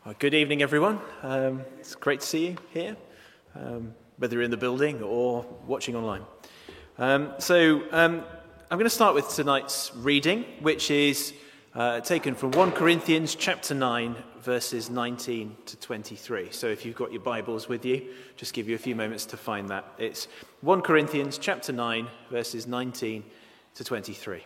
Well, good evening, everyone. It's great to see you here, whether you're in the building or watching online. I'm going to start with tonight's reading, which is taken from 1 Corinthians chapter 9, verses 19 to 23. So if you've got your Bibles with you, just give you a few moments to find that. It's 1 Corinthians chapter 9, verses 19 to 23.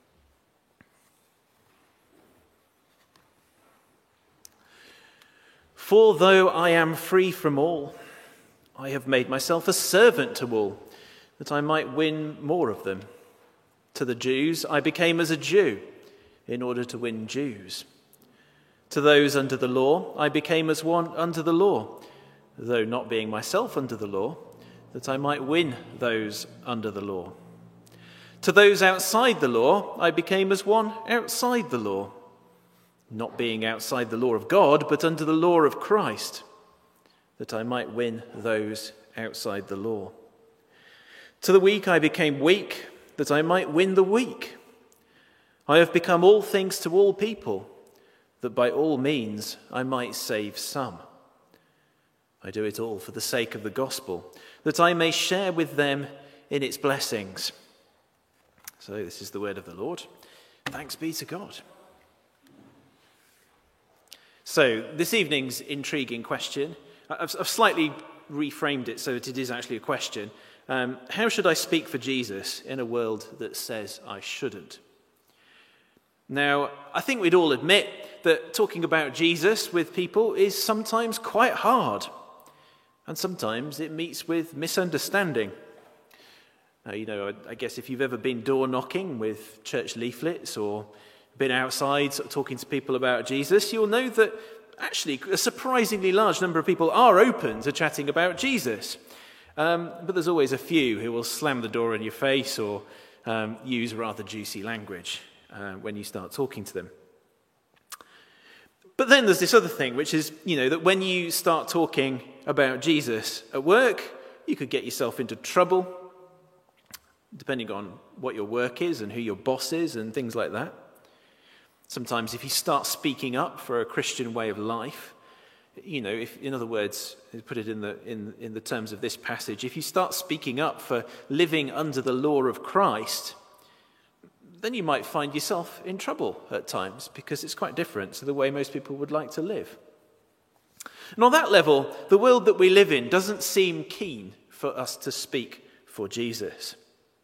For though I am free from all, I have made myself a servant to all, that I might win more of them. To the Jews I became as a Jew, in order to win Jews. To those under the law I became as one under the law, though not being myself under the law, that I might win those under the law. To those outside the law I became as one outside the law, not being outside the law of God, but under the law of Christ, that I might win those outside the law. To the weak I became weak, that I might win the weak. I have become all things to all people, that by all means I might save some. I do it all for the sake of the gospel, that I may share with them in its blessings. So this is the word of the Lord. Thanks be to God. So, this evening's intriguing question, I've slightly reframed it so that it is actually a question. How should I speak for Jesus in a world that says I shouldn't? Now, I think we'd all admit that talking about Jesus with people is sometimes quite hard, and sometimes it meets with misunderstanding. I guess if you've ever been door knocking with church leaflets or been outside sort of talking to people about Jesus, you'll know that actually a surprisingly large number of people are open to chatting about Jesus. But there's always a few who will slam the door in your face or use rather juicy language when you start talking to them. But then there's this other thing, which is, that when you start talking about Jesus at work, you could get yourself into trouble, depending on what your work is and who your boss is and things like that. Sometimes if you start speaking up for a Christian way of life, if, in other words, put it in the terms of this passage, if you start speaking up for living under the law of Christ, then you might find yourself in trouble at times because it's quite different to the way most people would like to live. And on that level, the world that we live in doesn't seem keen for us to speak for Jesus.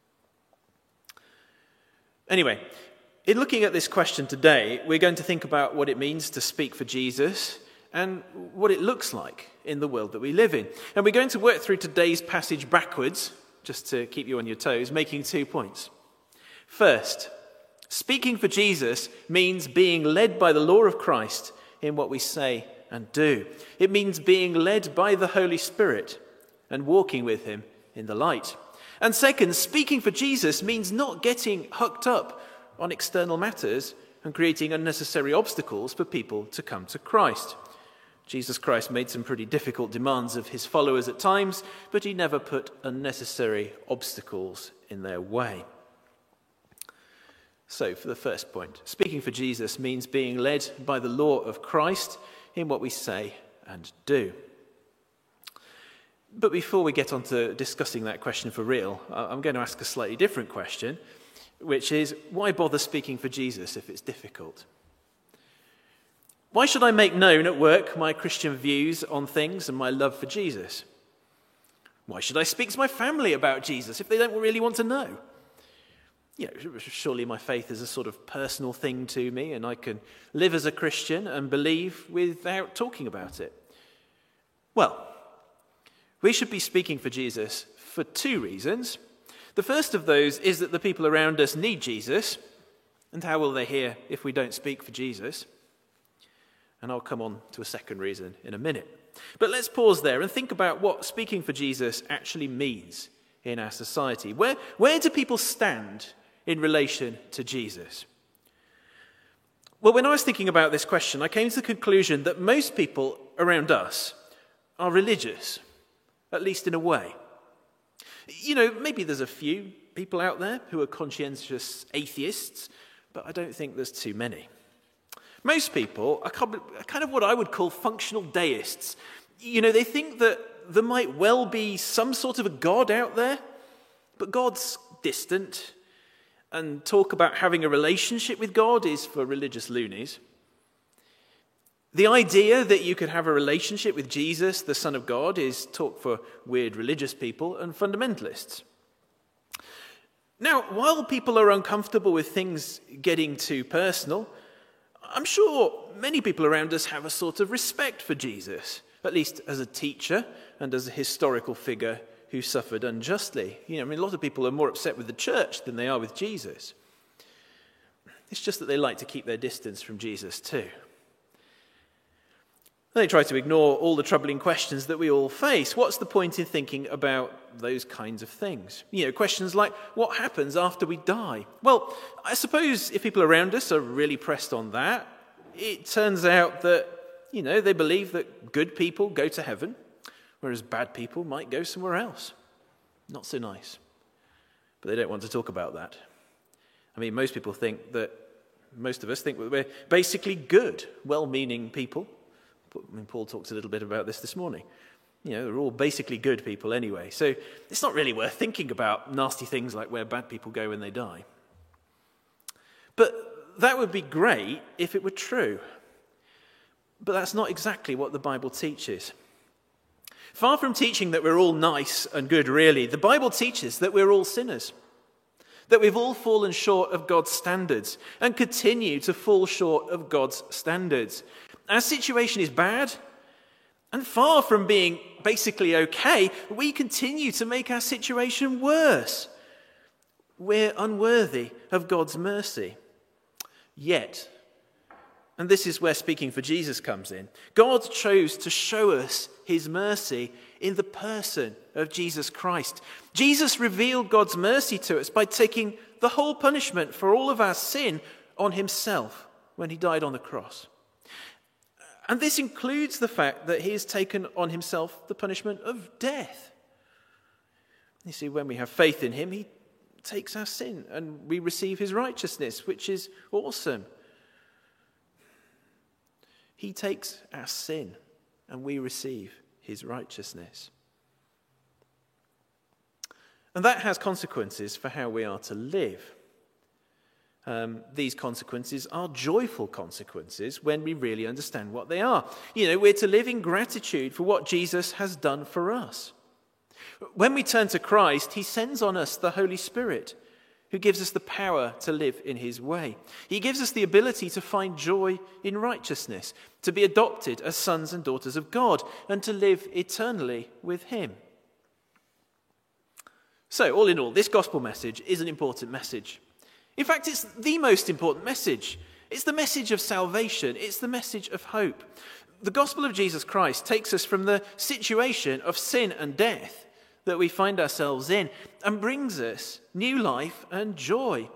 Anyway, in looking at this question today, we're going to think about what it means to speak for Jesus and what it looks like in the world that we live in. And we're going to work through today's passage backwards, just to keep you on your toes, making 2 points. First, speaking for Jesus means being led by the law of Christ in what we say and do. It means being led by the Holy Spirit and walking with him in the light. And second, speaking for Jesus means not getting hooked up on external matters and creating unnecessary obstacles for people to come to Christ. Jesus Christ made some pretty difficult demands of his followers at times, but he never put unnecessary obstacles in their way. So, for the first point, speaking for Jesus means being led by the law of Christ in what we say and do. But before we get on to discussing that question for real, I'm going to ask a slightly different question, which is, why bother speaking for Jesus if it's difficult? Why should I make known at work my Christian views on things and my love for Jesus? Why should I speak to my family about Jesus if they don't really want to know? Surely my faith is a sort of personal thing to me, and I can live as a Christian and believe without talking about it. Well, we should be speaking for Jesus for 2 reasons. The first of those is that the people around us need Jesus, and how will they hear if we don't speak for Jesus? And I'll come on to a second reason in a minute. But let's pause there and think about what speaking for Jesus actually means in our society. Where do people stand in relation to Jesus? Well, when I was thinking about this question, I came to the conclusion that most people around us are religious, at least in a way. Maybe there's a few people out there who are conscientious atheists, but I don't think there's too many. Most people are kind of what I would call functional deists. They think that there might well be some sort of a God out there, but God's distant, and talk about having a relationship with God is for religious loonies. The idea that you could have a relationship with Jesus, the Son of God, is talk for weird religious people and fundamentalists. Now, while people are uncomfortable with things getting too personal, I'm sure many people around us have a sort of respect for Jesus, at least as a teacher and as a historical figure who suffered unjustly. A lot of people are more upset with the church than they are with Jesus. It's just that they like to keep their distance from Jesus too. They try to ignore all the troubling questions that we all face. What's the point in thinking about those kinds of things? Questions like, what happens after we die? Well, I suppose if people around us are really pressed on that, it turns out that, they believe that good people go to heaven, whereas bad people might go somewhere else. Not so nice. But they don't want to talk about that. Most of us think that we're basically good, well-meaning people. Paul talks a little bit about this morning. They're all basically good people anyway. So it's not really worth thinking about nasty things like where bad people go when they die. But that would be great if it were true. But that's not exactly what the Bible teaches. Far from teaching that we're all nice and good, really, the Bible teaches that we're all sinners. That we've all fallen short of God's standards and continue to fall short of God's standards. Our situation is bad, and far from being basically okay, we continue to make our situation worse. We're unworthy of God's mercy. Yet, and this is where speaking for Jesus comes in, God chose to show us his mercy in the person of Jesus Christ. Jesus revealed God's mercy to us by taking the whole punishment for all of our sin on himself when he died on the cross. And this includes the fact that he has taken on himself the punishment of death. You see, when we have faith in him, he takes our sin and we receive his righteousness, which is awesome. He takes our sin and we receive his righteousness. And that has consequences for how we are to live. These consequences are joyful consequences when we really understand what they are. We're to live in gratitude for what Jesus has done for us. When we turn to Christ, he sends on us the Holy Spirit, who gives us the power to live in his way. He gives us the ability to find joy in righteousness, to be adopted as sons and daughters of God, and to live eternally with him. So, all in all, this gospel message is an important message. In fact, it's the most important message. It's the message of salvation. It's the message of hope. The gospel of Jesus Christ takes us from the situation of sin and death that we find ourselves in and brings us new life and joy.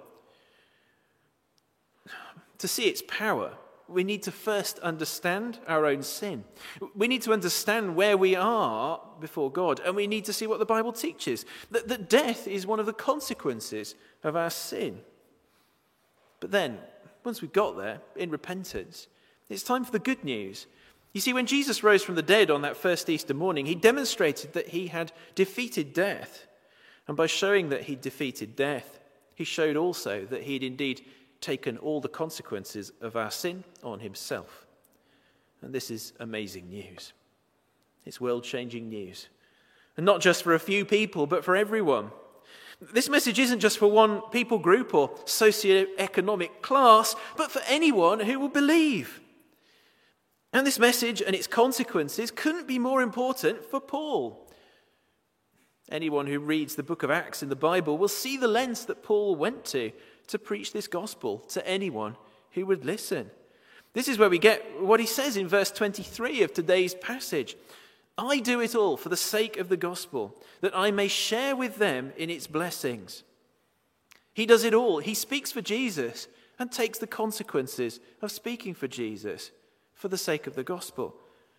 To see its power, we need to first understand our own sin. We need to understand where we are before God, and we need to see what the Bible teaches, that death is one of the consequences of our sin. But then, once we've got there, in repentance, it's time for the good news. You see, when Jesus rose from the dead on that first Easter morning, he demonstrated that he had defeated death. And by showing that he'd defeated death, he showed also that he'd indeed taken all the consequences of our sin on himself. And this is amazing news. It's world-changing news. And not just for a few people, but for everyone. This message isn't just for one people group or socio-economic class, but for anyone who will believe. And this message and its consequences couldn't be more important for Paul. Anyone who reads the book of Acts in the Bible will see the lengths that Paul went to preach this gospel to anyone who would listen. This is where we get what he says in verse 23 of today's passage. I do it all for the sake of the gospel, that I may share with them in its blessings. He does it all. He speaks for Jesus and takes the consequences of speaking for Jesus for the sake of the gospel.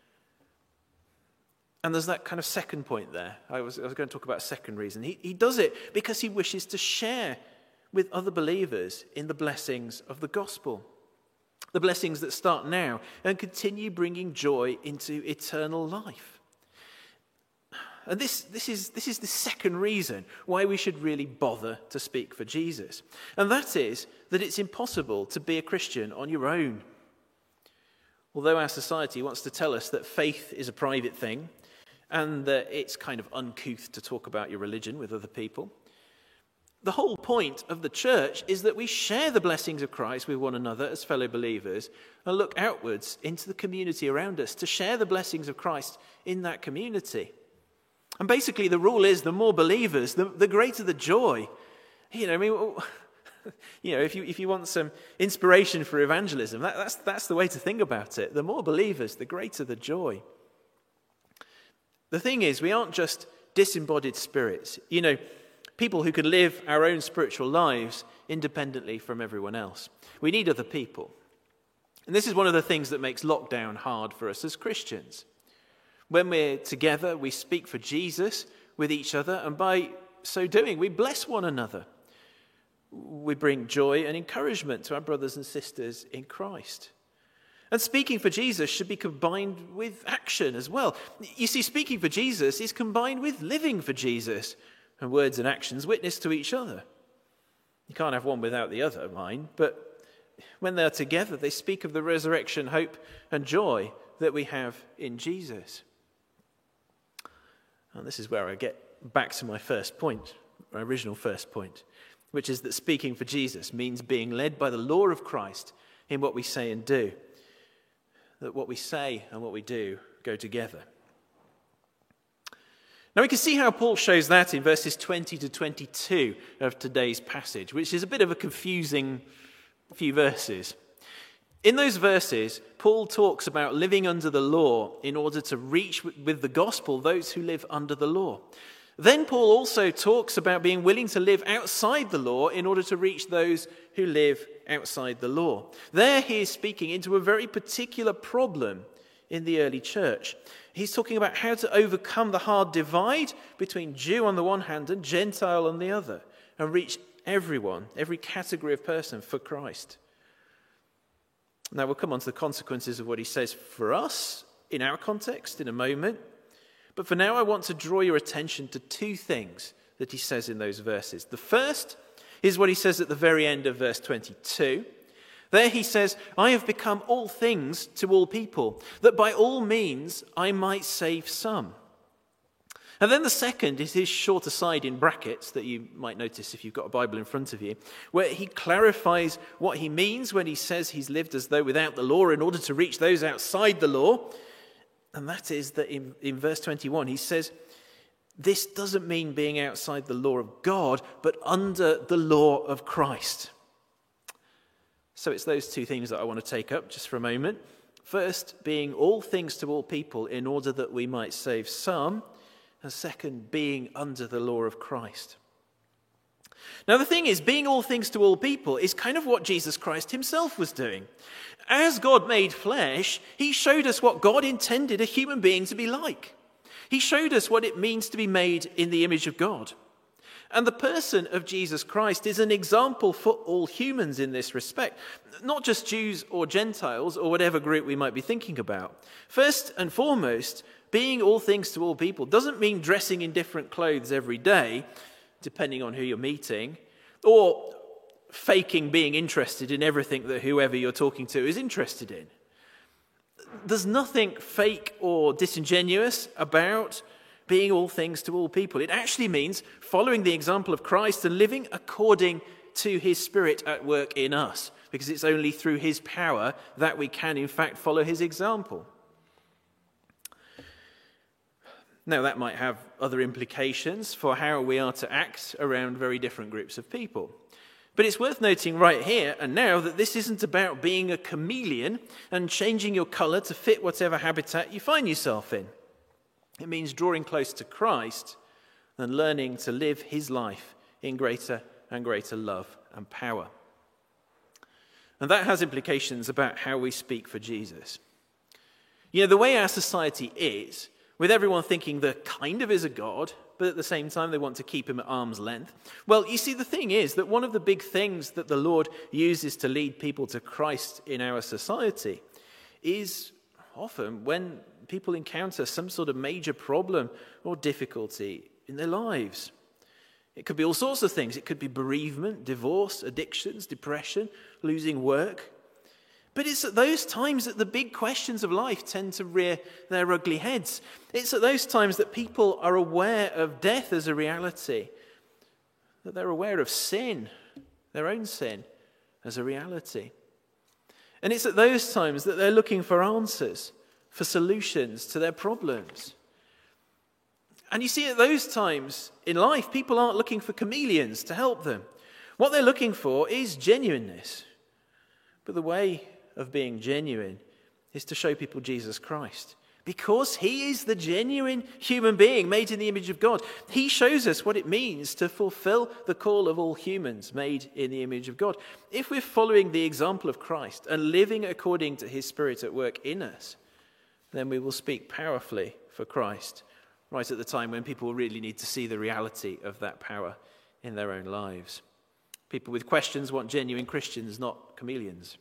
And there's that kind of second point there. I was going to talk about a second reason. He does it because he wishes to share with other believers in the blessings of the gospel. the blessings that start now and continue bringing joy into eternal life. And this is the second reason why we should really bother to speak for Jesus. And that is that it's impossible to be a Christian on your own. Although our society wants to tell us that faith is a private thing and that it's kind of uncouth to talk about your religion with other people, the whole point of the church is that we share the blessings of Christ with one another as fellow believers and look outwards into the community around us to share the blessings of Christ in that community. And basically the rule is the more believers, the greater the joy. If you want some inspiration for evangelism, that's the way to think about it. The more believers, the greater the joy. The thing is, we aren't just disembodied spirits. People who can live our own spiritual lives independently from everyone else. We need other people. And this is one of the things that makes lockdown hard for us as Christians. When we're together, we speak for Jesus with each other, and by so doing, we bless one another. We bring joy and encouragement to our brothers and sisters in Christ. And speaking for Jesus should be combined with action as well. You see, speaking for Jesus is combined with living for Jesus, and words and actions witness to each other. You can't have one without the other, mind, but when they're together, they speak of the resurrection, hope, and joy that we have in Jesus. And this is where I get back to my original first point, which is that speaking for Jesus means being led by the law of Christ in what we say and do. That what we say and what we do go together. Now we can see how Paul shows that in verses 20 to 22 of today's passage, which is a bit of a confusing few verses. In those verses, Paul talks about living under the law in order to reach with the gospel those who live under the law. Then Paul also talks about being willing to live outside the law in order to reach those who live outside the law. There he is speaking into a very particular problem in the early church. He's talking about how to overcome the hard divide between Jew on the one hand and Gentile on the other, and reach everyone, every category of person for Christ. Now we'll come on to the consequences of what he says for us in our context in a moment. But for now, I want to draw your attention to two things that he says in those verses. The first is what he says at the very end of verse 22. There he says, I have become all things to all people, that by all means I might save some. And then the second is his short aside in brackets that you might notice if you've got a Bible in front of you, where he clarifies what he means when he says he's lived as though without the law in order to reach those outside the law. And that is that in verse 21, he says, this doesn't mean being outside the law of God, but under the law of Christ. So it's those two things that I want to take up just for a moment. First, being all things to all people in order that we might save some. And second, being under the law of Christ. Now the thing is, being all things to all people is kind of what Jesus Christ himself was doing. As God made flesh, he showed us what God intended a human being to be like. He showed us what it means to be made in the image of God. And the person of Jesus Christ is an example for all humans in this respect, not just Jews or Gentiles or whatever group we might be thinking about. First and foremost, being all things to all people doesn't mean dressing in different clothes every day, depending on who you're meeting, or faking being interested in everything that whoever you're talking to is interested in. There's nothing fake or disingenuous about being all things to all people. It actually means following the example of Christ and living according to his Spirit at work in us, because it's only through his power that we can in fact follow his example. Now that might have other implications for how we are to act around very different groups of people. But it's worth noting right here and now that this isn't about being a chameleon and changing your colour to fit whatever habitat you find yourself in. It means drawing close to Christ and learning to live his life in greater and greater love and power. And that has implications about how we speak for Jesus. You know, the way our society is, with everyone thinking there kind of is a God, but at the same time they want to keep him at arm's length. Well, you see, the thing is that one of the big things that the Lord uses to lead people to Christ in our society is often when people encounter some sort of major problem or difficulty in their lives. It could be all sorts of things. It could be bereavement, divorce, addictions, depression, losing work. But it's at those times that the big questions of life tend to rear their ugly heads. It's at those times that people are aware of death as a reality, that they're aware of sin, their own sin, as a reality. And it's at those times that they're looking for answers, for solutions to their problems. And you see, at those times in life, people aren't looking for chameleons to help them. What they're looking for is genuineness. But the way of being genuine is to show people Jesus Christ. Because he is the genuine human being made in the image of God. He shows us what it means to fulfill the call of all humans made in the image of God. If we're following the example of Christ and living according to his Spirit at work in us, then we will speak powerfully for Christ, right at the time when people really need to see the reality of that power in their own lives. People with questions want genuine Christians, not chameleons.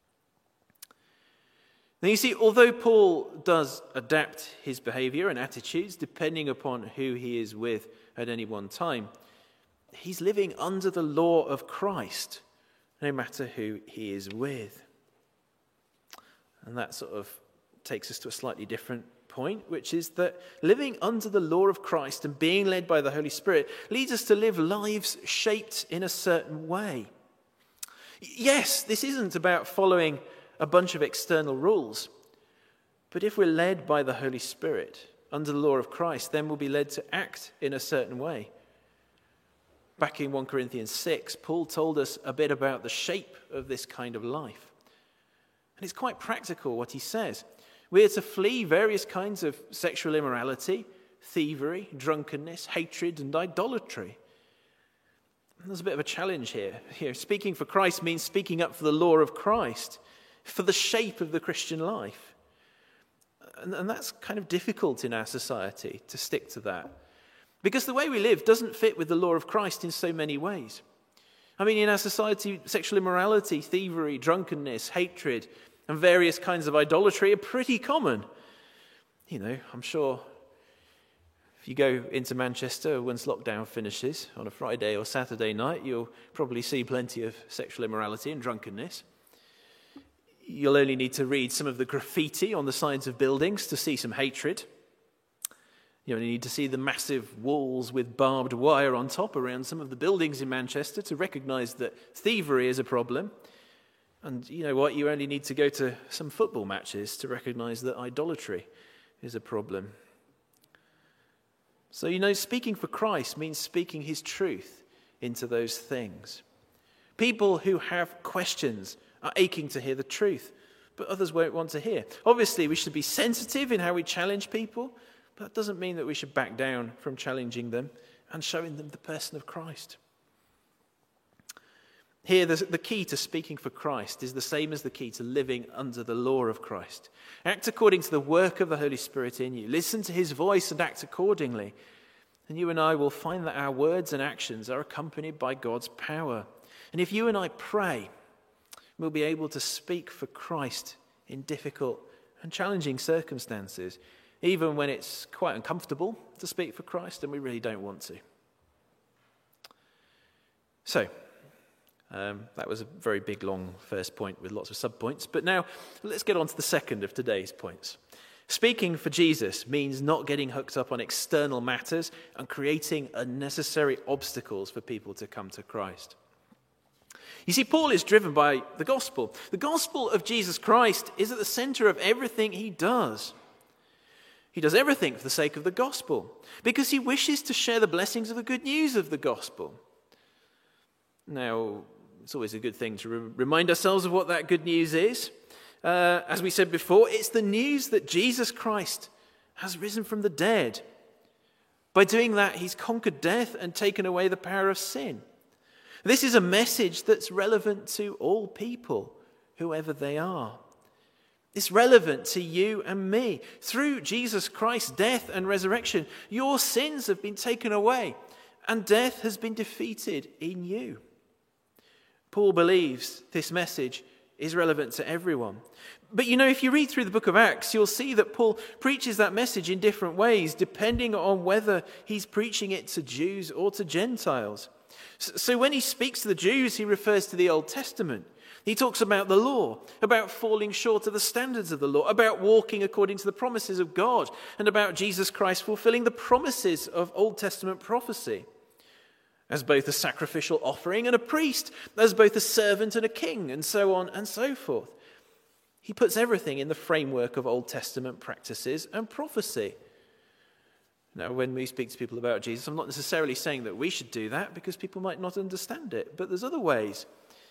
Now you see, although Paul does adapt his behavior and attitudes depending upon who he is with at any one time, he's living under the law of Christ, no matter who he is with. And that sort of takes us to a slightly different point, which is that living under the law of Christ and being led by the Holy Spirit leads us to live lives shaped in a certain way. Yes, this isn't about following a bunch of external rules. But if we're led by the Holy Spirit under the law of Christ, then we'll be led to act in a certain way. Back in 1 Corinthians 6, Paul told us a bit about the shape of this kind of life. And it's quite practical what he says. We're to flee various kinds of sexual immorality, thievery, drunkenness, hatred, and idolatry. And there's a bit of a challenge here. Speaking for Christ means speaking up for the law of Christ, for the shape of the Christian life. And that's kind of difficult in our society to stick to that. Because the way we live doesn't fit with the law of Christ in so many ways. I mean, in our society, sexual immorality, thievery, drunkenness, hatred, and various kinds of idolatry are pretty common. You know, I'm sure if you go into Manchester once lockdown finishes on a Friday or Saturday night, you'll probably see plenty of sexual immorality and drunkenness. You'll only need to read some of the graffiti on the sides of buildings to see some hatred. You only need to see the massive walls with barbed wire on top around some of the buildings in Manchester to recognize that thievery is a problem. And you know what? You only need to go to some football matches to recognize that idolatry is a problem. So, speaking for Christ means speaking his truth into those things. People who have questions are aching to hear the truth, but others won't want to hear. Obviously, we should be sensitive in how we challenge people, but that doesn't mean that we should back down from challenging them and showing them the person of Christ. Here, the key to speaking for Christ is the same as the key to living under the law of Christ. Act according to the work of the Holy Spirit in you. Listen to his voice and act accordingly. And you and I will find that our words and actions are accompanied by God's power. And if you and I pray, we'll be able to speak for Christ in difficult and challenging circumstances, even when it's quite uncomfortable to speak for Christ and we really don't want to. So, that was a very big, long first point with lots of subpoints. But now, let's get on to the second of today's points. Speaking for Jesus means not getting hooked up on external matters and creating unnecessary obstacles for people to come to Christ. You see, Paul is driven by the gospel. The gospel of Jesus Christ is at the center of everything he does. He does everything for the sake of the gospel because he wishes to share the blessings of the good news of the gospel. Now, it's always a good thing to remind ourselves of what that good news is. As we said before, it's the news that Jesus Christ has risen from the dead. By doing that, he's conquered death and taken away the power of sin. This is a message that's relevant to all people, whoever they are. It's relevant to you and me. Through Jesus Christ's death and resurrection, your sins have been taken away and death has been defeated in you. Paul believes this message is relevant to everyone. But if you read through the book of Acts, you'll see that Paul preaches that message in different ways, depending on whether he's preaching it to Jews or to Gentiles. So when he speaks to the Jews, he refers to the Old Testament. He talks about the law, about falling short of the standards of the law, about walking according to the promises of God, and about Jesus Christ fulfilling the promises of Old Testament prophecy, as both a sacrificial offering and a priest, as both a servant and a king, and so on and so forth. He puts everything in the framework of Old Testament practices and prophecy. Now, when we speak to people about Jesus, I'm not necessarily saying that we should do that, because people might not understand it, but there's other ways.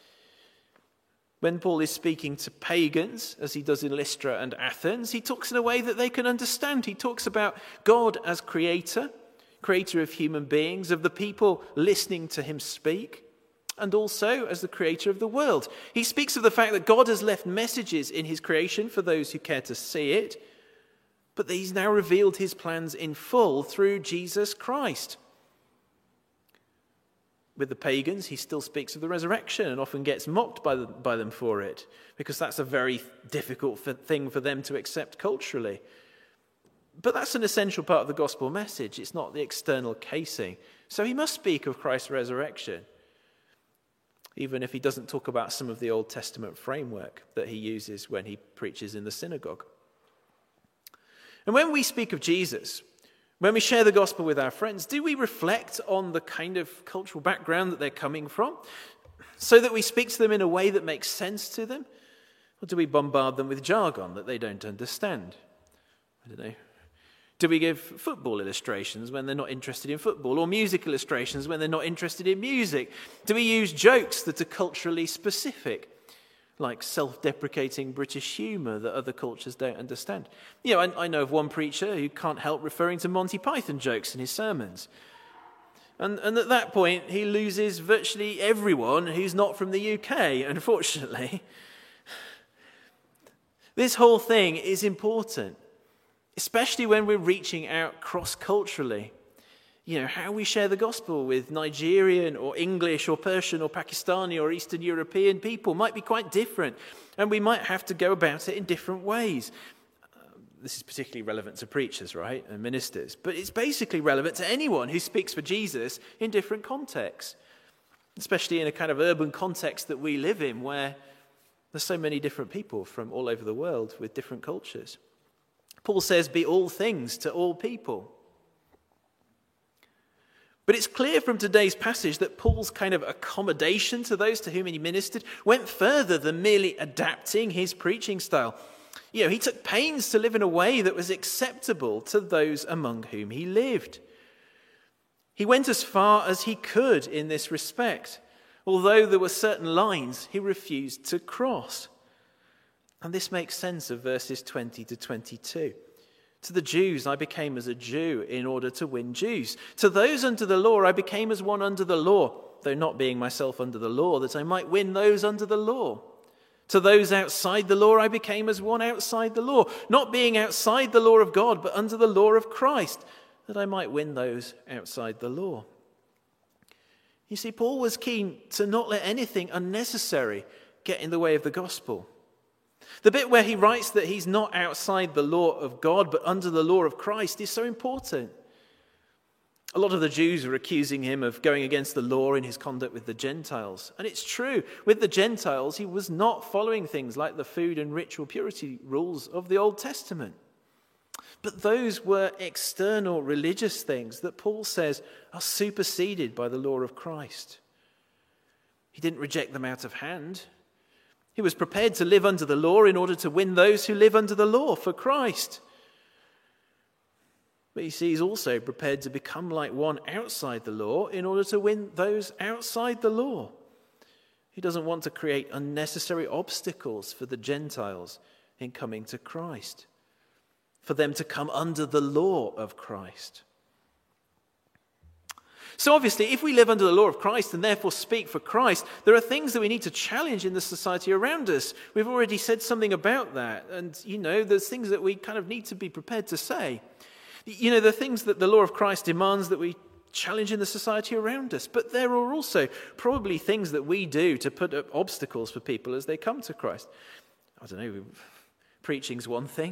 When Paul is speaking to pagans, as he does in Lystra and Athens, he talks in a way that they can understand. He talks about God as creator of human beings, of the people listening to him speak, and also as the creator of the world. He speaks of the fact that God has left messages in his creation for those who care to see it, but that he's now revealed his plans in full through Jesus Christ. With the pagans, he still speaks of the resurrection and often gets mocked by them for it, because that's a very difficult thing for them to accept culturally. But that's an essential part of the gospel message. It's not the external casing. So he must speak of Christ's resurrection, even if he doesn't talk about some of the Old Testament framework that he uses when he preaches in the synagogue. And when we speak of Jesus, when we share the gospel with our friends, do we reflect on the kind of cultural background that they're coming from, so that we speak to them in a way that makes sense to them? Or do we bombard them with jargon that they don't understand? I don't know. Do we give football illustrations when they're not interested in football, or music illustrations when they're not interested in music? Do we use jokes that are culturally specific, like self-deprecating British humour that other cultures don't understand? I know of one preacher who can't help referring to Monty Python jokes in his sermons. And at that point, he loses virtually everyone who's not from the UK, unfortunately. This whole thing is important, especially when we're reaching out cross-culturally. How we share the gospel with Nigerian or English or Persian or Pakistani or Eastern European people might be quite different, and we might have to go about it in different ways. This is particularly relevant to preachers, right, and ministers, but it's basically relevant to anyone who speaks for Jesus in different contexts, especially in a kind of urban context that we live in, where there's so many different people from all over the world with different cultures. Paul says, be all things to all people. But it's clear from today's passage that Paul's kind of accommodation to those to whom he ministered went further than merely adapting his preaching style. He took pains to live in a way that was acceptable to those among whom he lived. He went as far as he could in this respect, although there were certain lines he refused to cross. And this makes sense of verses 20 to 22. To the Jews I became as a Jew in order to win Jews. To those under the law I became as one under the law, though not being myself under the law, that I might win those under the law. To those outside the law I became as one outside the law, not being outside the law of God, but under the law of Christ, that I might win those outside the law. You see, Paul was keen to not let anything unnecessary get in the way of the gospel. The bit where he writes that he's not outside the law of God, but under the law of Christ is so important. A lot of the Jews were accusing him of going against the law in his conduct with the Gentiles. And it's true, with the Gentiles, he was not following things like the food and ritual purity rules of the Old Testament. But those were external religious things that Paul says are superseded by the law of Christ. He didn't reject them out of hand. He was prepared to live under the law in order to win those who live under the law for Christ. But you see, he's also prepared to become like one outside the law in order to win those outside the law. He doesn't want to create unnecessary obstacles for the Gentiles in coming to Christ, for them to come under the law of Christ. So obviously, if we live under the law of Christ and therefore speak for Christ, there are things that we need to challenge in the society around us. We've already said something about that. And, there's things that we kind of need to be prepared to say. The things that the law of Christ demands that we challenge in the society around us. But there are also probably things that we do to put up obstacles for people as they come to Christ. I don't know, preaching's one thing.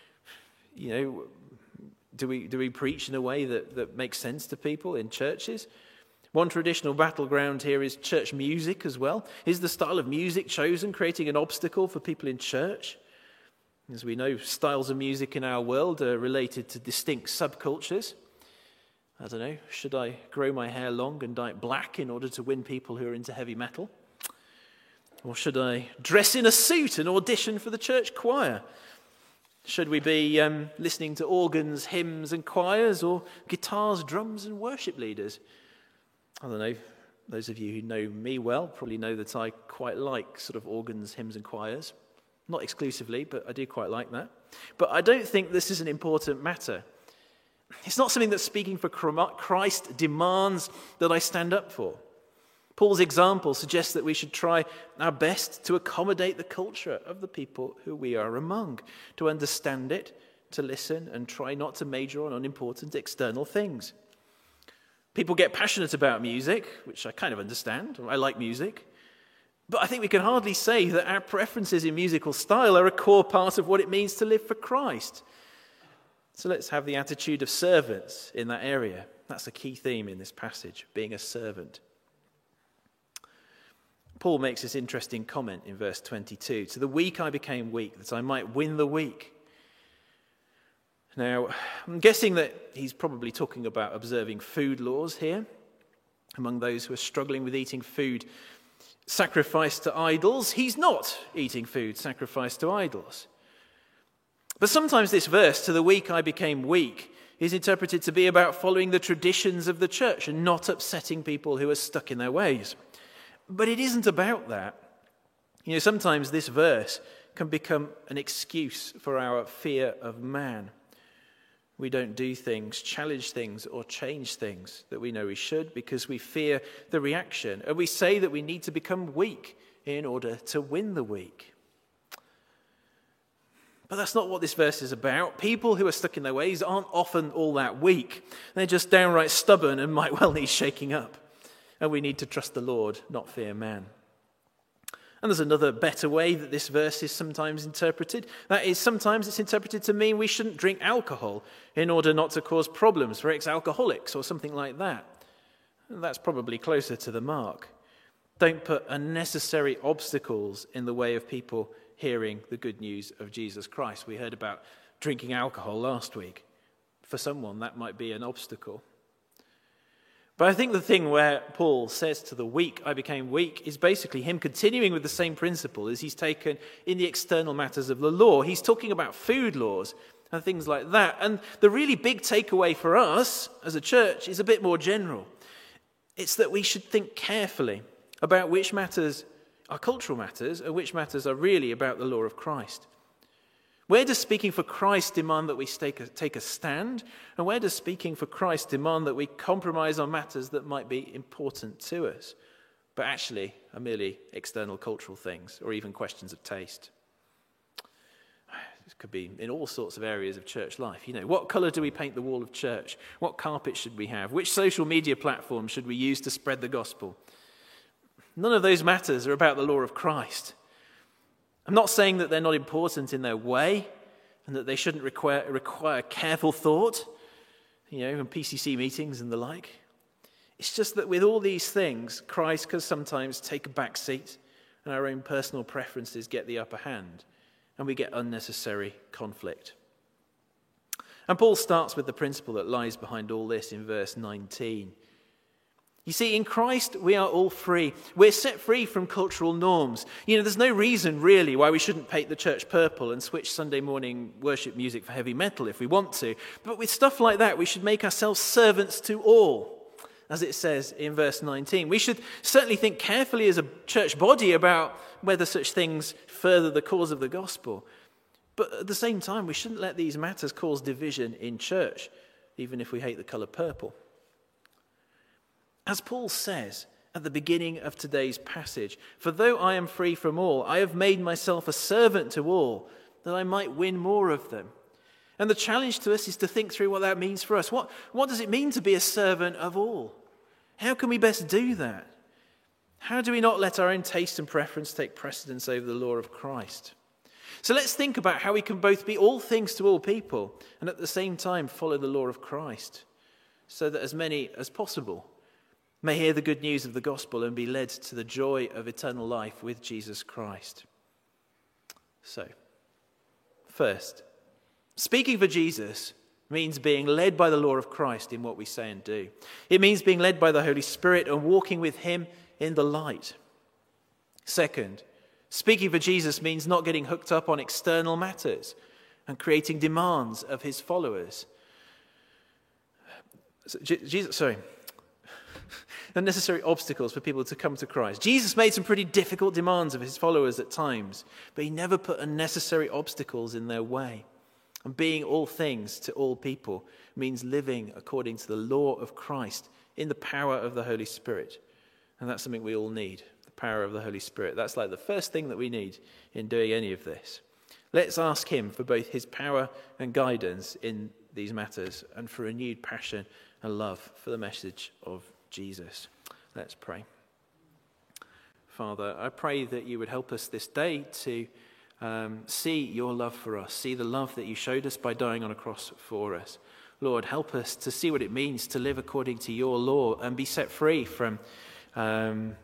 Do we preach in a way that makes sense to people in churches? One traditional battleground here is church music as well. Is the style of music chosen creating an obstacle for people in church? As we know, styles of music in our world are related to distinct subcultures. I don't know, should I grow my hair long and dye it black in order to win people who are into heavy metal? Or should I dress in a suit and audition for the church choir? Should we be listening to organs, hymns and choirs, or guitars, drums and worship leaders? I don't know. Those of you who know me well probably know that I quite like sort of organs, hymns and choirs. Not exclusively, but I do quite like that. But I don't think this is an important matter. It's not something that speaking for Christ demands that I stand up for. Paul's example suggests that we should try our best to accommodate the culture of the people who we are among, to understand it, to listen, and try not to major on unimportant external things. People get passionate about music, which I kind of understand. I like music. But I think we can hardly say that our preferences in musical style are a core part of what it means to live for Christ. So let's have the attitude of servants in that area. That's a key theme in this passage, being a servant. Paul makes this interesting comment in verse 22. To the weak I became weak, that I might win the weak. Now, I'm guessing that he's probably talking about observing food laws here, among those who are struggling with eating food sacrificed to idols. He's not eating food sacrificed to idols. But sometimes this verse, to the weak I became weak, is interpreted to be about following the traditions of the church and not upsetting people who are stuck in their ways. But it isn't about that. Sometimes this verse can become an excuse for our fear of man. We don't do things, challenge things, or change things that we know we should because we fear the reaction. And we say that we need to become weak in order to win the weak. But that's not what this verse is about. People who are stuck in their ways aren't often all that weak. They're just downright stubborn and might well need shaking up. And we need to trust the Lord, not fear man. And there's another better way that this verse is sometimes interpreted. That is, sometimes it's interpreted to mean we shouldn't drink alcohol in order not to cause problems for ex-alcoholics or something like that. And that's probably closer to the mark. Don't put unnecessary obstacles in the way of people hearing the good news of Jesus Christ. We heard about drinking alcohol last week. For someone, that might be an obstacle. But I think the thing where Paul says to the weak, I became weak, is basically him continuing with the same principle as he's taken in the external matters of the law. He's talking about food laws and things like that. And the really big takeaway for us as a church is a bit more general. It's that we should think carefully about which matters are cultural matters and which matters are really about the law of Christ. Where does speaking for Christ demand that we take a stand? And where does speaking for Christ demand that we compromise on matters that might be important to us, but actually are merely external cultural things or even questions of taste? This could be in all sorts of areas of church life. What colour do we paint the wall of church? What carpet should we have? Which social media platform should we use to spread the gospel? None of those matters are about the law of Christ. I'm not saying that they're not important in their way and that they shouldn't require careful thought, in PCC meetings and the like. It's just that with all these things, Christ can sometimes take a back seat and our own personal preferences get the upper hand and we get unnecessary conflict. And Paul starts with the principle that lies behind all this in verse 19. You see, in Christ, we are all free. We're set free from cultural norms. There's no reason, really, why we shouldn't paint the church purple and switch Sunday morning worship music for heavy metal if we want to. But with stuff like that, we should make ourselves servants to all, as it says in verse 19. We should certainly think carefully as a church body about whether such things further the cause of the gospel. But at the same time, we shouldn't let these matters cause division in church, even if we hate the colour purple. As Paul says at the beginning of today's passage, "For though I am free from all, I have made myself a servant to all, that I might win more of them." And the challenge to us is to think through what that means for us. What does it mean to be a servant of all? How can we best do that? How do we not let our own taste and preference take precedence over the law of Christ? So let's think about how we can both be all things to all people and at the same time follow the law of Christ, so that as many as possible may hear the good news of the gospel and be led to the joy of eternal life with Jesus Christ. So, first, speaking for Jesus means being led by the law of Christ in what we say and do. It means being led by the Holy Spirit and walking with him in the light. Second, speaking for Jesus means not getting hooked up on external matters and creating demands of his followers. Unnecessary obstacles for people to come to Christ. Jesus made some pretty difficult demands of his followers at times, but he never put unnecessary obstacles in their way. And being all things to all people means living according to the law of Christ in the power of the Holy Spirit. And that's something we all need, the power of the Holy Spirit. That's like the first thing that we need in doing any of this. Let's ask him for both his power and guidance in these matters and for renewed passion and love for the message of Jesus. Let's pray. Father, I pray that you would help us this day to see your love for us, see the love that you showed us by dying on a cross for us. Lord, help us to see what it means to live according to your law and be set free from the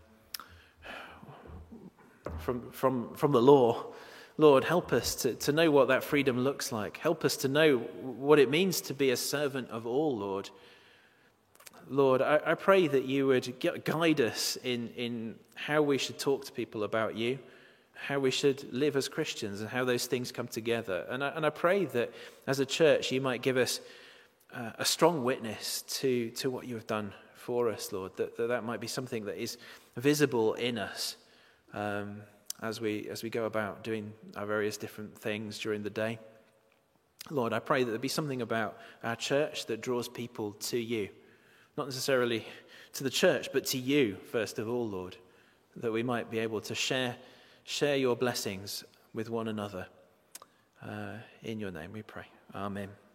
law. Lord, help us to know what that freedom looks like. Help us to know what it means to be a servant of all, Lord. Lord, I pray that you would guide us in how we should talk to people about you, how we should live as Christians, and how those things come together. And I pray that as a church you might give us a strong witness to what you have done for us, Lord, that might be something that is visible in us as we go about doing our various different things during the day. Lord, I pray that there be something about our church that draws people to you. Not necessarily to the church, but to you, first of all, Lord, that we might be able to share your blessings with one another. In your name we pray. Amen.